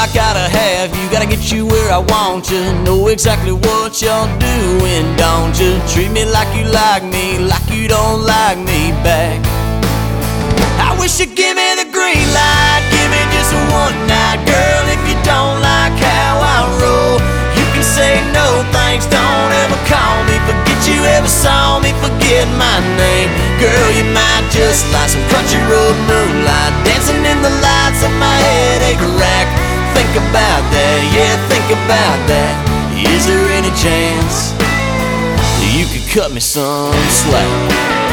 gotta have you, gotta get you where I want you. Know exactly what you're doing, don't you? Treat me like you don't like me back. I wish you'd give me the green light, give me just one night, girl. If you don't like how I roll, you can say no thanks, don't ever call me. Forget you ever saw me, forget my name. Girl, you might just like some country road moonlight, dancing in the lights of my headache rack. Think about that, yeah, think about that. Is there any chance that you could cut me some slack?